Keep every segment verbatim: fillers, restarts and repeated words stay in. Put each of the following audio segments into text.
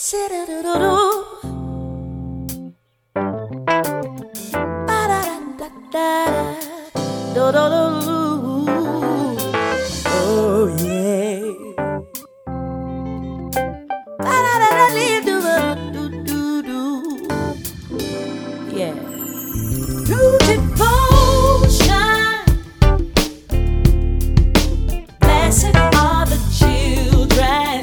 Oh yeah. Yeah. Through devotion, blessed are the children.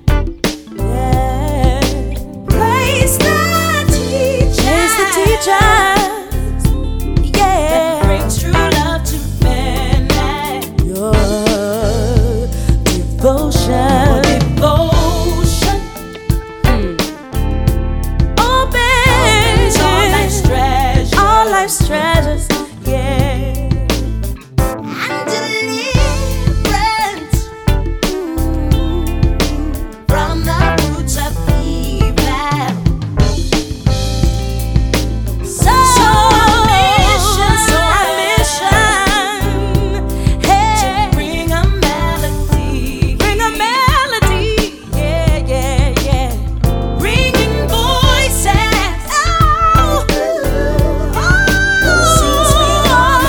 Yeah. Praise the teachers. Praise the teachers. Yeah. That brings true love to men. Your devotion. Devotion. Mm. Opens all life's treasures. All life's treasures. Yeah. And deliverance from the roots of evil. So, so our mission, so our mission, hey, to bring a melody, bring a melody, yeah, yeah, yeah, bringing voices, oh, oh, sing sweet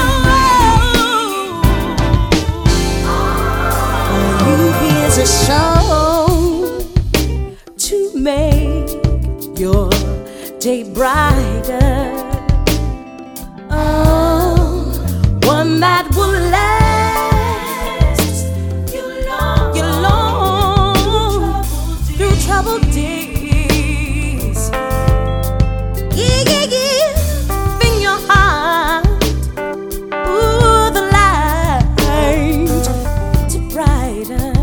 harmony. You here's a song to make your day brighter. Oh, one that will last you long, you long through troubled days. Yeah, yeah, yeah. In your heart, ooh, the light to brighten.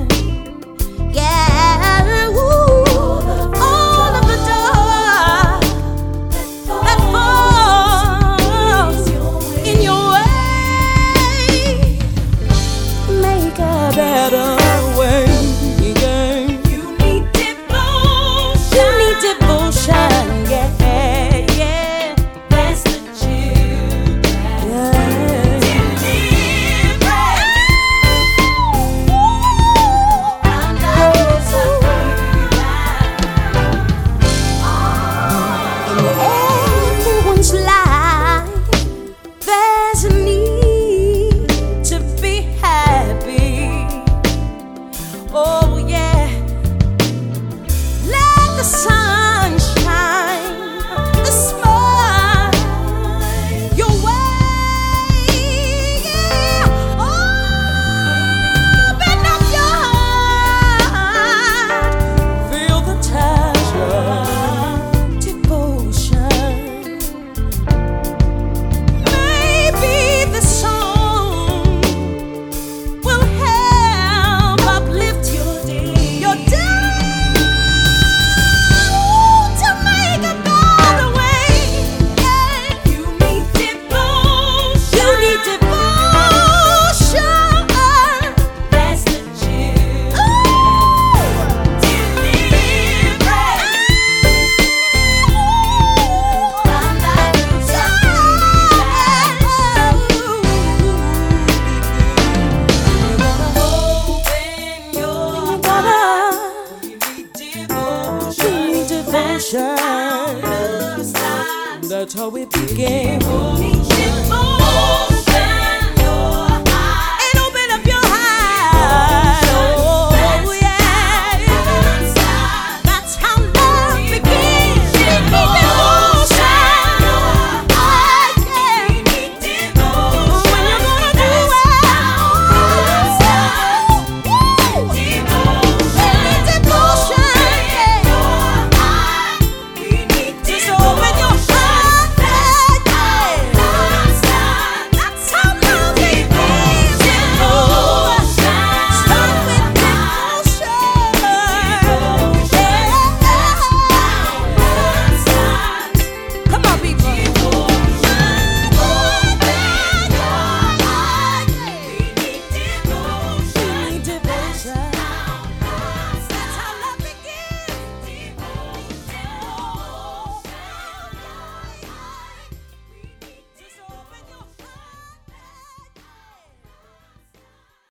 Yeah, ooh, all of the dark that falls in your way, make a better way. You need devotion. You need devotion. Yeah, yeah. That's the children. Yeah. Deliverance. I'm not in everyone's life, there's a need to be happy. Oh yeah, let the sun shine, the smile your way. Yeah. Open up your heart, feel the touch of devotion. Maybe the song will help uplift your day, your day, to make a better way. Yeah. You need devotion. You need devotion. That's the chill. Deliverance. From the roots of devotion. That's how it began.